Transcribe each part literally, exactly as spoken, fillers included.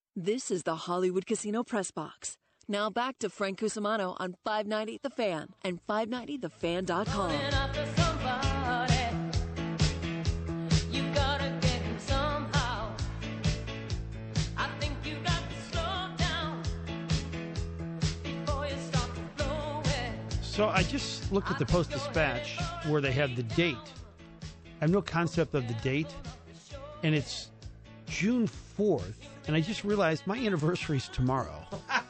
This is the Hollywood Casino Press Box. Now back to Frank Cusimano on five ninety The Fan and five ninety the fan dot com. So I just looked at the Post-Dispatch where they have the date. I have no concept of the date, and it's June fourth, and I just realized my anniversary's tomorrow.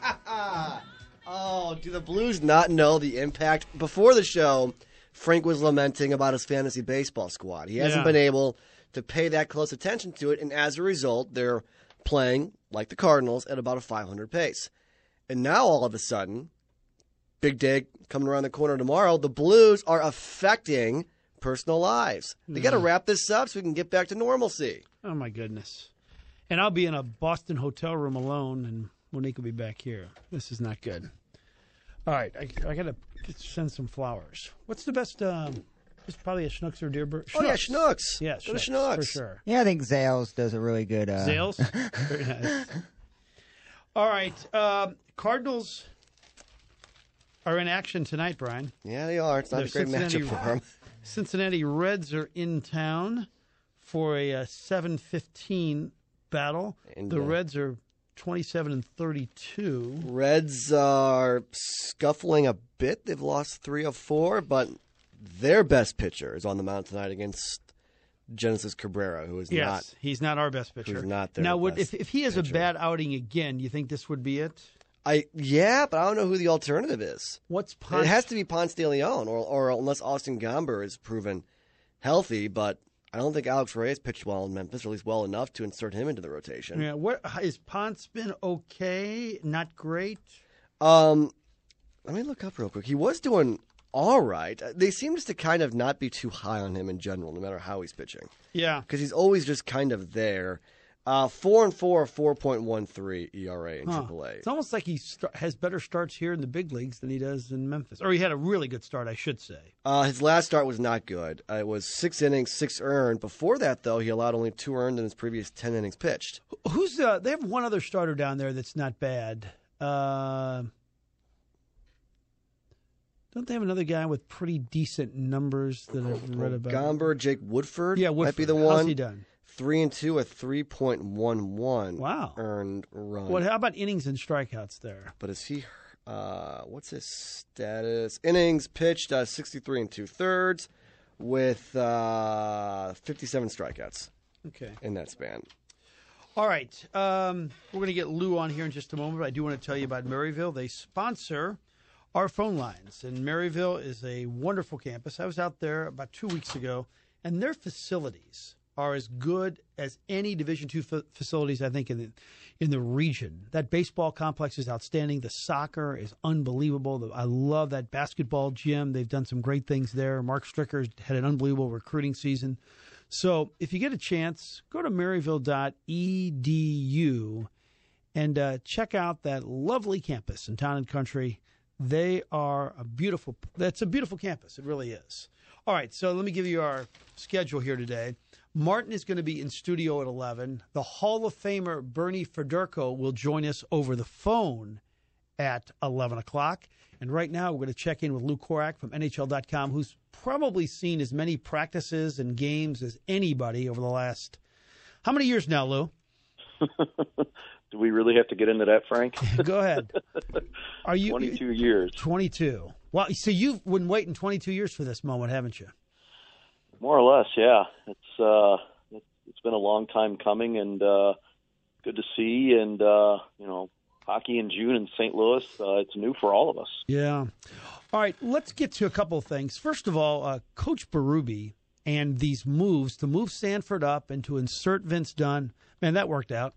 Oh, do the Blues not know the impact? Before the show, Frank was lamenting about his fantasy baseball squad. He hasn't Yeah. been able to pay that close attention to it, and as a result, they're playing, like the Cardinals, at about a five hundred pace. And now, all of a sudden, big day coming around the corner tomorrow, the Blues are affecting personal lives. They got to wrap this up so we can get back to normalcy. Oh, my goodness. And I'll be in a Boston hotel room alone, and Monique will be back here. This is not good. All right, I, I got to send some flowers. What's the best? Um, it's probably a Schnucks or Dearborn. Oh, yeah, Schnucks. Yeah, Go to Schnucks, Schnucks. for sure. Yeah, I think Zales does a really good... Uh... Zales? Very nice. All right, um, Cardinals are in action tonight, Brian. Yeah, they are. It's not They're a great Cincinnati- matchup for them. Cincinnati Reds are in town for a uh, seven fifteen battle. And, the uh, Reds are twenty-seven and thirty-two. Reds are scuffling a bit. They've lost three of four, but their best pitcher is on the mound tonight against Genesis Cabrera, who is Yes, not. he's not our best pitcher. Who's not their now, would, best if if he has pitcher. a bad outing again, you think this would be it? I yeah, but I don't know who the alternative is. What's Ponce? It has to be Ponce de Leon, or or unless Austin Gomber is proven healthy. But I don't think Alex Reyes pitched well in Memphis, or at least well enough to insert him into the rotation. Yeah, what is Ponce been okay? Not great. Um, let me look up real quick. He was doing all right. They seem just to kind of not be too high on him in general, no matter how he's pitching, Yeah, because he's always just kind of there. Uh, four and four, four point one three E R A in Huh. Triple A. It's almost like he st- has better starts here in the big leagues than he does in Memphis. Or he had a really good start, I should say. Uh, his last start was not good. Uh, it was six innings, six earned. Before that, though, he allowed only two earned in his previous ten innings pitched. Who's uh, they have one other starter down there that's not bad. Uh, don't they have another guy with pretty decent numbers that I've read about? Gomber, Jake Woodford, Yeah, Woodford. might be the How's one. he done? Three and two, a three point one one. Wow. Earned run. What? How about innings and strikeouts there? But is he? Uh, what's his status? Innings pitched, uh, sixty-three and two thirds, with uh, fifty-seven strikeouts Okay. in that span. All right. Um, we're going to get Lou on here in just a moment, but I do want to tell you about Maryville. They sponsor our phone lines, and Maryville is a wonderful campus. I was out there about two weeks ago, and their facilities are as good as any Division two fa- facilities, I think, in the, in the region. That baseball complex is outstanding. The soccer is unbelievable. The, I love that basketball gym. They've done some great things there. Mark Stricker had an unbelievable recruiting season. So if you get a chance, go to maryville dot e d u and uh, check out that lovely campus in Town and Country. They are a beautiful, that's a beautiful campus. It really is. All right, so let me give you our schedule here today. Martin is going to be in studio at eleven. The Hall of Famer Bernie Federko will join us over the phone at eleven o'clock. And right now, we're going to check in with Lou Korak from N H L dot com, who's probably seen as many practices and games as anybody over the last, how many years now, Lou? Do we really have to get into that, Frank? Go ahead. Are you twenty-two years. twenty-two. Well, so you've been waiting twenty-two years for this moment, haven't you? More or less, yeah. It's uh, it's been a long time coming, and uh, good to see. And uh, you know, hockey in June in Saint Louis, uh, it's new for all of us. Yeah. All right, let's get to a couple of things. First of all, uh, Coach Berube and these moves to move Sanford up and to insert Vince Dunn, man, that worked out.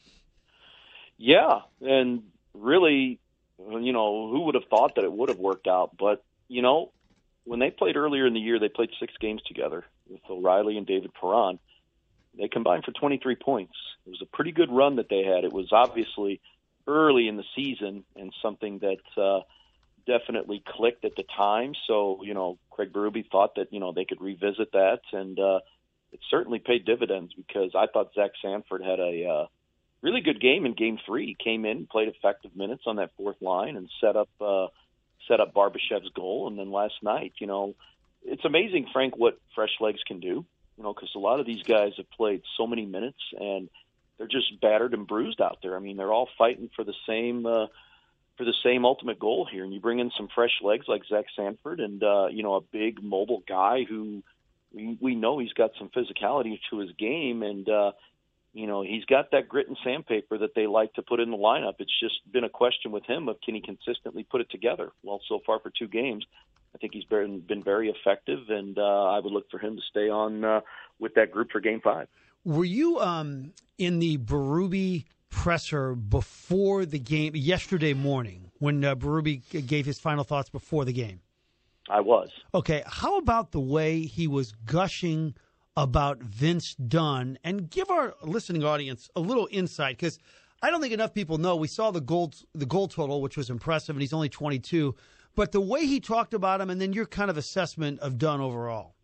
Yeah, and really, you know, who would have thought that it would have worked out? But you know, when they played earlier in the year, they played six games together with O'Reilly and David Perron. They combined for twenty-three points. It was a pretty good run that they had. It was obviously early in the season and something that uh, definitely clicked at the time. So, you know, Craig Berube thought that, you know, they could revisit that, and uh, it certainly paid dividends because I thought Zach Sanford had a uh, really good game in Game Three. He came in, played effective minutes on that fourth line, and set up uh, set up Barbashev's goal. And then last night, you know, it's amazing, Frank, what fresh legs can do. You know, because a lot of these guys have played so many minutes, and they're just battered and bruised out there. I mean, they're all fighting for the same uh, for the same ultimate goal here. And you bring in some fresh legs like Zach Sanford, and uh, you know, a big mobile guy who we, we know he's got some physicality to his game, and uh, you know, he's got that grit and sandpaper that they like to put in the lineup. It's just been a question with him of can he consistently put it together. Well, so far for two games, I think he's been been very effective, and uh, I would look for him to stay on uh, with that group for Game Five. Were you um, in the Berube presser before the game yesterday morning when uh, Berube gave his final thoughts before the game? I was. Okay, how about the way he was gushing about Vince Dunn? And give our listening audience a little insight, because I don't think enough people know. We saw the goal, the goal total, which was impressive, and he's only twenty-two. But the way he talked about him, and then your kind of assessment of Dunn overall.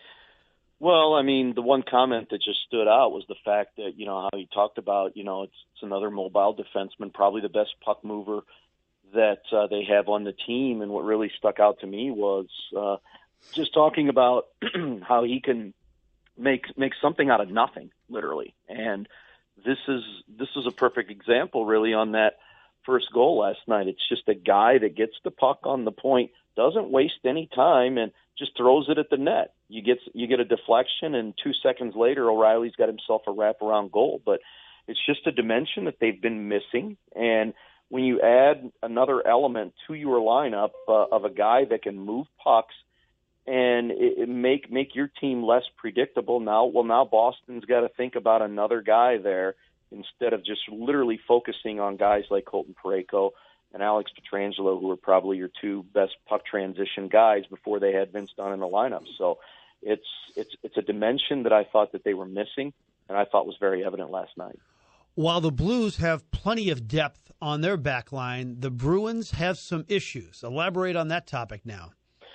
Well, I mean, the one comment that just stood out was the fact that, you know, how he talked about, you know, it's, it's another mobile defenseman, probably the best puck mover that uh, they have on the team. And what really stuck out to me was uh, just talking about how he can make make something out of nothing, literally. And this is this is a perfect example, really, on that first goal last night. It's just a guy that gets the puck on the point, doesn't waste any time, and just throws it at the net. You get you get a deflection, and two seconds later, O'Reilly's got himself a wraparound goal. But it's just a dimension that they've been missing. And when you add another element to your lineup uh, of a guy that can move pucks and it, it make make your team less predictable, now well now Boston's got to think about another guy there instead of just literally focusing on guys like Colton Parayko and Alex Pietrangelo, who are probably your two best puck transition guys before they had Vince Dunn in the lineup. So it's it's it's a dimension that I thought that they were missing, and I thought was very evident last night. While the Blues have plenty of depth on their back line, the Bruins have some issues. Elaborate on that topic now.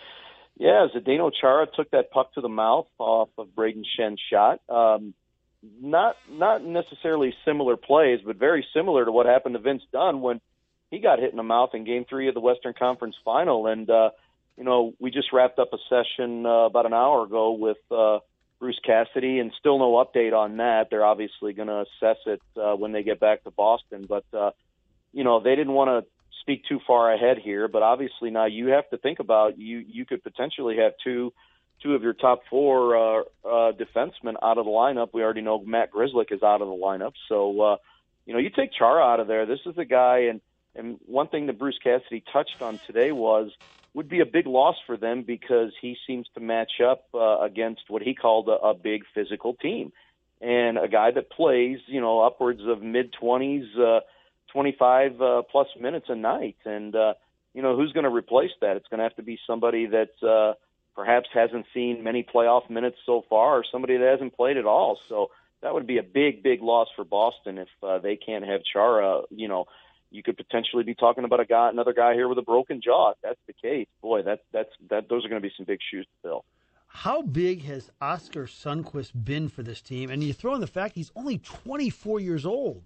Yeah, Zdeno Chara took that puck to the mouth off of Braden Schen's shot. Um, not not necessarily similar plays, but very similar to what happened to Vince Dunn when he got hit in the mouth in Game Three of the Western Conference Final. And uh, you know, we just wrapped up a session uh, about an hour ago with uh, Bruce Cassidy, and still no update on that. They're obviously going to assess it uh, when they get back to Boston, but uh, you know, they didn't want to speak too far ahead here. But obviously now you have to think about you you could potentially have two. Two of your top four uh, uh, defensemen out of the lineup. We already know Matt Grzelcyk is out of the lineup. So, uh, you know, you take Chara out of there. This is the guy, and, and one thing that Bruce Cassidy touched on today was would be a big loss for them because he seems to match up uh, against what he called a, a big physical team. And a guy that plays, you know, upwards of mid-twenties, uh, twenty-five uh, plus minutes a night. And, uh, you know, who's going to replace that? It's going to have to be somebody that uh, – perhaps hasn't seen many playoff minutes so far, or somebody that hasn't played at all. So that would be a big, big loss for Boston if uh, they can't have Chara. You know, you could potentially be talking about a guy, another guy here with a broken jaw. If that's the case, boy, that that's that. Those are going to be some big shoes to fill. How big has Oskar Sundqvist been for this team? And you throw in the fact he's only twenty-four years old.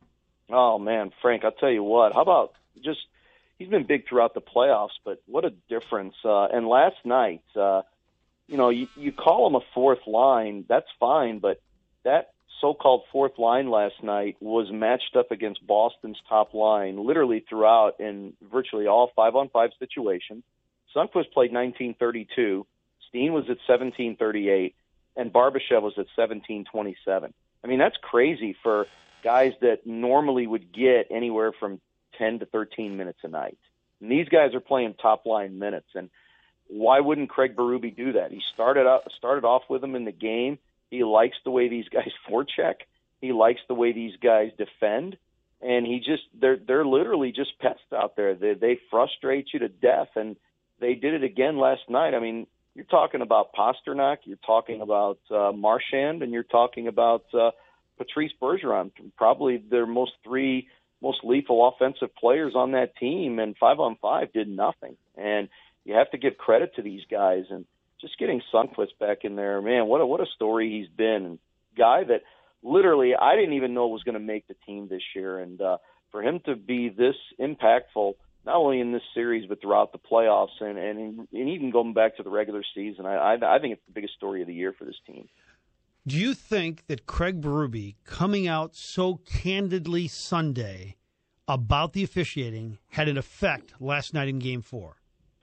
Oh man, Frank, I'll tell you what. How about just. He's been big throughout the playoffs, but what a difference. Uh, and last night, uh, you know, you, you call him a fourth line, that's fine, but that so-called fourth line last night was matched up against Boston's top line literally throughout in virtually all five-on-five situations. Sundqvist played nineteen thirty-two, Steen was at seventeen thirty-eight, and Barbashev was at seventeen twenty-seven. I mean, that's crazy for guys that normally would get anywhere from ten to thirteen minutes a night. And these guys are playing top line minutes. And why wouldn't Craig Berube do that? He started out, started off with them in the game. He likes the way these guys forecheck. He likes the way these guys defend. And he just, they're, they're literally just pests out there. They, they frustrate you to death. And they did it again last night. I mean, you're talking about Pasternak, you're talking about uh, Marchand, and you're talking about uh, Patrice Bergeron, probably their most three most lethal offensive players on that team, and five on five did nothing. And you have to give credit to these guys, and just getting Sundqvist back in there, man, what a, what a story he's been. And guy that literally, I didn't even know was going to make the team this year. And uh, for him to be this impactful, not only in this series but throughout the playoffs and, and, and even going back to the regular season, I, I, I think it's the biggest story of the year for this team. Do you think that Craig Berube coming out so candidly Sunday about the officiating had an effect last night in Game Four?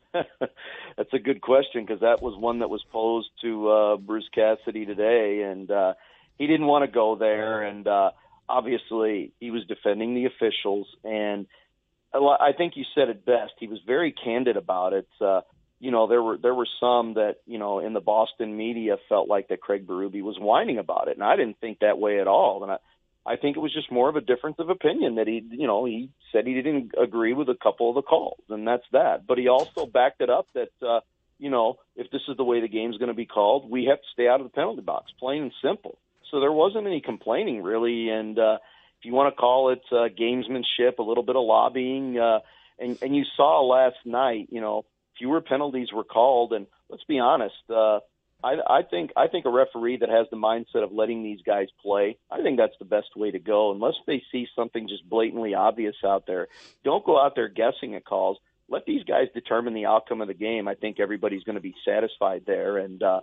That's a good question, because that was one that was posed to uh, Bruce Cassidy today, and uh, he didn't want to go there. And uh, obviously, he was defending the officials, and I think you said it best. He was very candid about it. Uh, you know, there were there were some that, you know, in the Boston media felt like that Craig Berube was whining about it, and I didn't think that way at all. And I, I think it was just more of a difference of opinion that he, you know, he said he didn't agree with a couple of the calls, and that's that. But he also backed it up that, uh, you know, if this is the way the game's going to be called, we have to stay out of the penalty box, plain and simple. So there wasn't any complaining, really. And uh, if you want to call it uh, gamesmanship, a little bit of lobbying, uh, and, and you saw last night, you know, fewer penalties were called. And let's be honest, uh, I, I think I think a referee that has the mindset of letting these guys play, I think that's the best way to go. Unless they see something just blatantly obvious out there, don't go out there guessing at calls. Let these guys determine the outcome of the game. I think everybody's going to be satisfied there. And uh,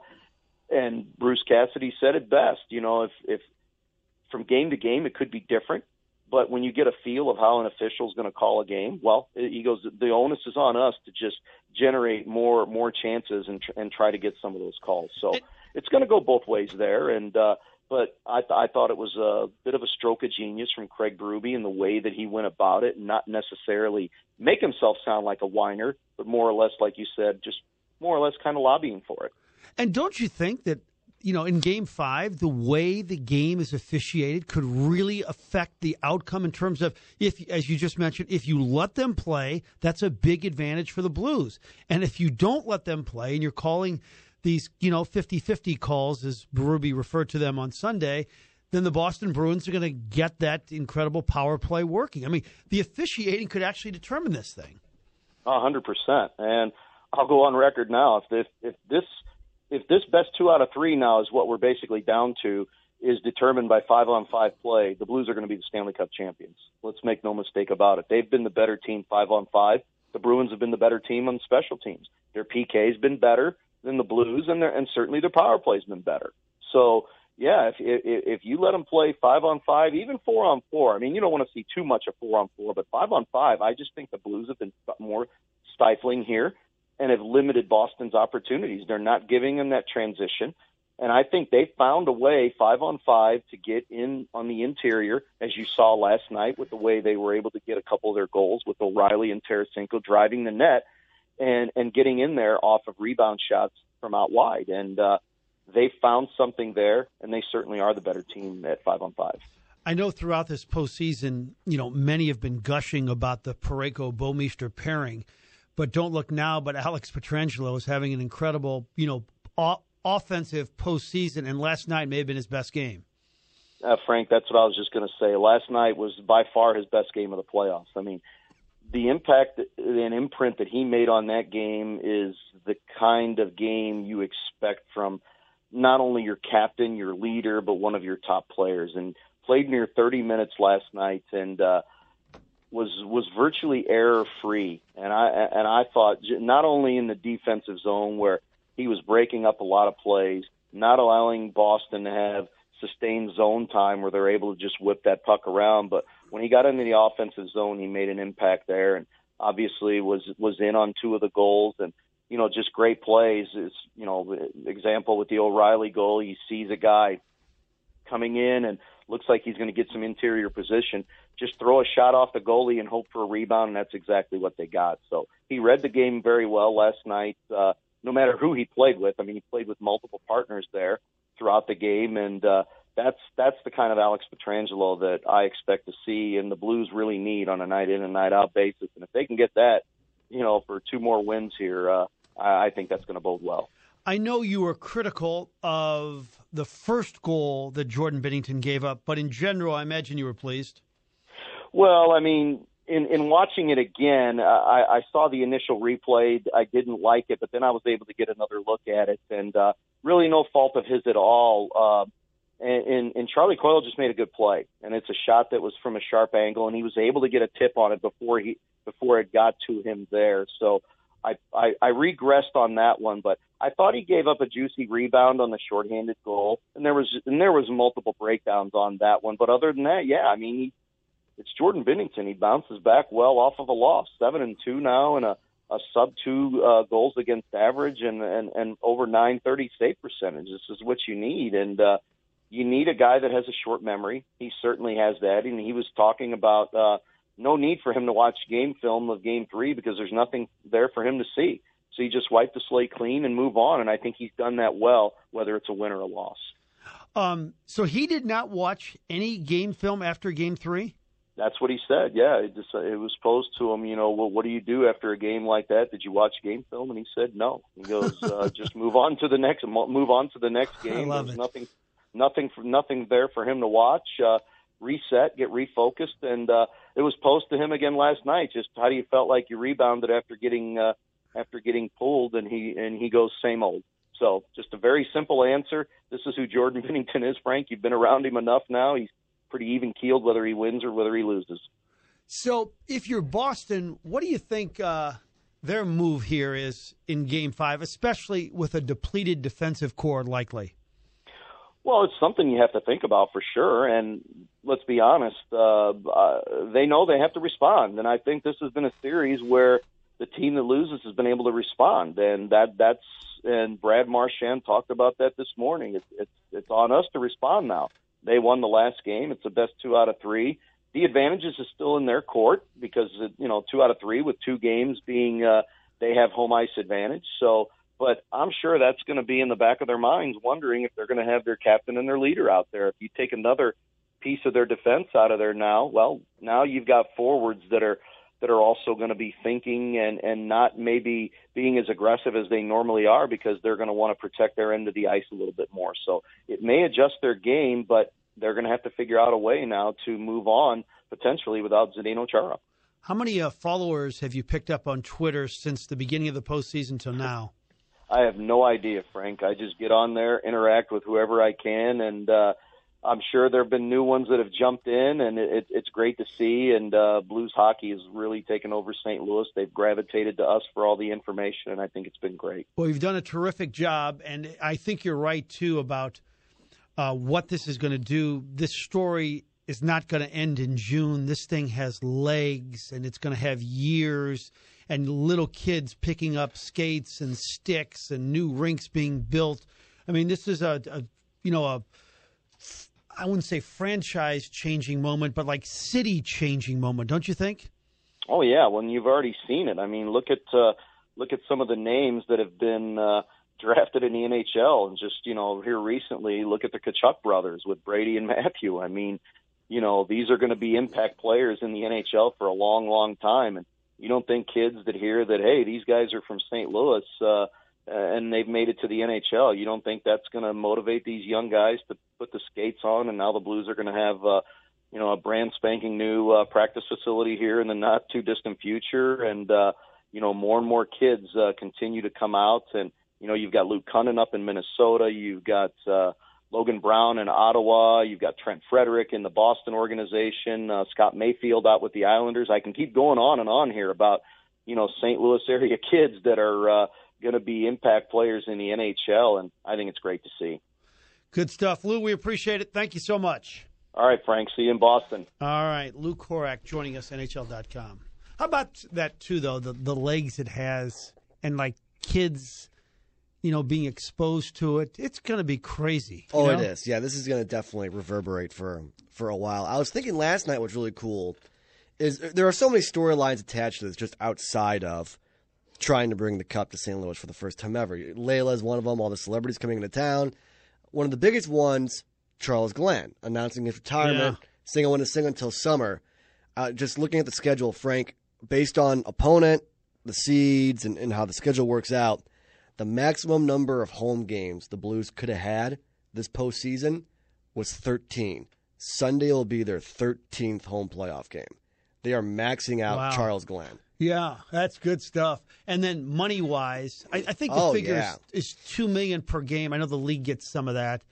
and Bruce Cassidy said it best. You know, if if from game to game it could be different, but when you get a feel of how an official is going to call a game, well, he goes, the onus is on us to just generate more more chances and tr- and try to get some of those calls. So it's going to go both ways there. And uh, but I, th- I thought it was a bit of a stroke of genius from Craig Berube in the way that he went about it, and not necessarily make himself sound like a whiner, but more or less, like you said, just more or less kind of lobbying for it. And don't you think that, you know, in Game Five, the way the game is officiated could really affect the outcome in terms of, if, as you just mentioned, if you let them play, that's a big advantage for the Blues. And if you don't let them play and you're calling these, you know, fifty-fifty calls, as Berube referred to them on Sunday, then the Boston Bruins are going to get that incredible power play working. I mean, the officiating could actually determine this thing. A hundred percent. And I'll go on record now. If this, if this, if this best two out of three now is what we're basically down to, is determined by five on five play, the Blues are going to be the Stanley Cup champions. Let's make no mistake about it. They've been the better team five on five. The Bruins have been the better team on special teams. Their P K's been better than the Blues, and their, and certainly their power play's been better. So, yeah, if, if if you let them play five on five, even four on four, I mean, you don't want to see too much of four on four, but five on five, I just think the Blues have been more stifling here and have limited Boston's opportunities. They're not giving them that transition. And I think they found a way, five on five, to get in on the interior, as you saw last night with the way they were able to get a couple of their goals with O'Reilly and Tarasenko driving the net and, and getting in there off of rebound shots from out wide. And uh, they found something there, and they certainly are the better team at five on five. I know throughout this postseason, you know, many have been gushing about the Parayko-Bouwmeester pairing. But don't look now, but Alex Pietrangelo is having an incredible, you know, o- offensive postseason, and last night may have been his best game. Uh, Frank, that's what I was just going to say. Last night was by far his best game of the playoffs. I mean, the impact and imprint that he made on that game is the kind of game you expect from not only your captain, your leader, but one of your top players. And played near thirty minutes last night, and uh, was was virtually error-free. And I and I thought not only in the defensive zone where he was breaking up a lot of plays, not allowing Boston to have sustained zone time where they're able to just whip that puck around, but when he got into the offensive zone, he made an impact there, and obviously was was in on two of the goals. And you know, just great plays. Is you know, example with the O'Reilly goal, he sees a guy coming in and looks like he's going to get some interior position. Just throw a shot off the goalie and hope for a rebound, and that's exactly what they got. So he read the game very well last night, uh, no matter who he played with. I mean, he played with multiple partners there throughout the game, and uh, that's that's the kind of Alex Pietrangelo that I expect to see, and the Blues really need on a night-in and night-out basis. And if they can get that, you know, for two more wins here, uh, I, I think that's going to bode well. I know you were critical of the first goal that Jordan Binnington gave up, but in general, I imagine you were pleased. Well, I mean, in, in watching it again, I, I saw the initial replay. I didn't like it, but then I was able to get another look at it, and uh, really no fault of his at all. Uh, and, and, and Charlie Coyle just made a good play, and it's a shot that was from a sharp angle, and he was able to get a tip on it before he before it got to him there. So I, I, I regressed on that one, but I thought he gave up a juicy rebound on the shorthanded goal, and there was and there was multiple breakdowns on that one. But other than that, yeah, I mean, he, it's Jordan Binnington. He bounces back well off of a loss, seven and two now, and a, a sub two uh, goals against average, and, and and over nine thirty save percentage. This is what you need, and uh, you need a guy that has a short memory. He certainly has that, and he was talking about. Uh, No need for him to watch game film of game three because there's nothing there for him to see. So you just wipe the slate clean and move on, and I think he's done that well, whether it's a win or a loss. Um, so he did not watch any game film after game three? That's what he said, yeah. It, just, it was posed to him, you know, well, what do you do after a game like that? Did you watch game film? And he said no. He goes, uh, just move on to the next move on to the next game. I love There's it. nothing, nothing, nothing there for him to watch. Uh, reset, get refocused, and uh, it was posed to him again last night. Just how do you felt like you rebounded after getting uh, after getting pulled, and he and he goes same old. So just a very simple answer. This is who Jordan Binnington is, Frank. You've been around him enough now. He's pretty even keeled whether he wins or whether he loses. So if you're Boston, what do you think uh, their move here is in Game Five, especially with a depleted defensive core likely? Well, it's something you have to think about for sure. And let's be honest, uh, uh, they know they have to respond. And I think this has been a series where the team that loses has been able to respond. And that that's and Brad Marchand talked about that this morning. It's, it's, it's on us to respond now. They won the last game. It's the best two out of three. The advantages is still in their court because, you know, two out of three with two games being uh, they have home ice advantage. So, but I'm sure that's going to be in the back of their minds, wondering if they're going to have their captain and their leader out there. If you take another piece of their defense out of there now, well, now you've got forwards that are that are also going to be thinking and, and not maybe being as aggressive as they normally are because they're going to want to protect their end of the ice a little bit more. So it may adjust their game, but they're going to have to figure out a way now to move on potentially without Zdeno Chara. How many uh, followers have you picked up on Twitter since the beginning of the postseason till now? I have no idea, Frank. I just get on there, interact with whoever I can, and uh, I'm sure there have been new ones that have jumped in, and it, it's great to see. And uh, Blues hockey has really taken over Saint Louis. They've gravitated to us for all the information, and I think it's been great. Well, you've done a terrific job, and I think you're right, too, about uh, what this is going to do. This story is not going to end in June. This thing has legs, and it's going to have years, and little kids picking up skates and sticks and new rinks being built. I mean, this is a, a you know, a, I wouldn't say franchise-changing moment, but like city-changing moment, don't you think? Oh, yeah. Well, you've already seen it. I mean, look at uh, look at some of the names that have been uh, drafted in the N H L. And just, you know, here recently, look at the Tkachuk brothers with Brady and Matthew. I mean, you know, these are going to be impact players in the N H L for a long, long time. And you don't think kids that hear that, hey, these guys are from Saint Louis uh, and they've made it to the N H L, you don't think that's going to motivate these young guys to put the skates on, and now the Blues are going to have, uh, you know, a brand spanking new uh, practice facility here in the not too distant future, and uh, you know, more and more kids uh, continue to come out, and you know, you've got Luke Cunnin up in Minnesota, you've got uh, Logan Brown in Ottawa, you've got Trent Frederick in the Boston organization, uh, Scott Mayfield out with the Islanders. I can keep going on and on here about, you know, Saint Louis area kids that are uh, going to be impact players in the N H L, and I think it's great to see. Good stuff. Lou, we appreciate it. Thank you so much. All right, Frank. See you in Boston. All right. Lou Korak joining us, N H L dot com. How about that, too, though, the, the legs it has and, like, kids, you know, being exposed to it? It's going to be crazy. Oh, know? it is. Yeah, this is going to definitely reverberate for, for a while. I was thinking last night what's really cool is there are so many storylines attached to this just outside of trying to bring the cup to Saint Louis for the first time ever. Layla is one of them, all the celebrities coming into town. One of the biggest ones, Charles Glenn, announcing his retirement, Yeah. saying I want to sing until summer. Uh, just looking at the schedule, Frank, based on opponent, the seeds, and, and how the schedule works out, the maximum number of home games the Blues could have had this postseason was thirteen. Sunday will be their thirteenth home playoff game. They are maxing out Wow. Charles Glenn. Yeah, that's good stuff. And then money-wise, I, I think the Oh, figure yeah. is, is two million dollars per game. I know the league gets some of that.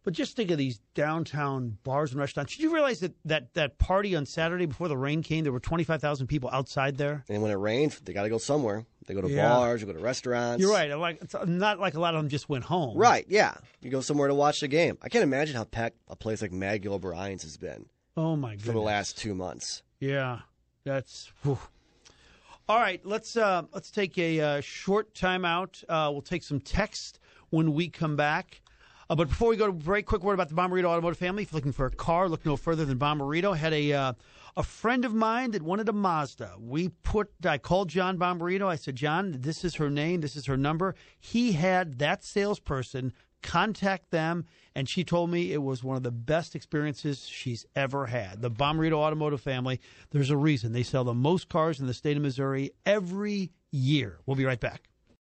But just think of these downtown bars and restaurants. Did you realize that that, that party on Saturday before the rain came, there were twenty-five thousand people outside there? And when it rains, they got to go somewhere. They go to Yeah. bars, they go to restaurants. You're right. Like, it's not like a lot of them just went home. Right, yeah. You go somewhere to watch the game. I can't imagine how packed a place like Maggie O'Brien's has been Oh, my goodness. for the last two months. Yeah, that's. Whew. All right, let's uh, let's take a uh, short timeout. Uh, we'll take some text when we come back. Uh, but before we go to break, quick word about the Bommarito Automotive family. If you're looking for a car, look no further than Bommarito. Had a uh, a friend of mine that wanted a Mazda. We put. I called John Bommarito. I said, John, this is her name. This is her number. He had that salesperson contact them, and she told me it was one of the best experiences she's ever had. The Bommarito Automotive family. There's a reason they sell the most cars in the state of Missouri every year. We'll be right back.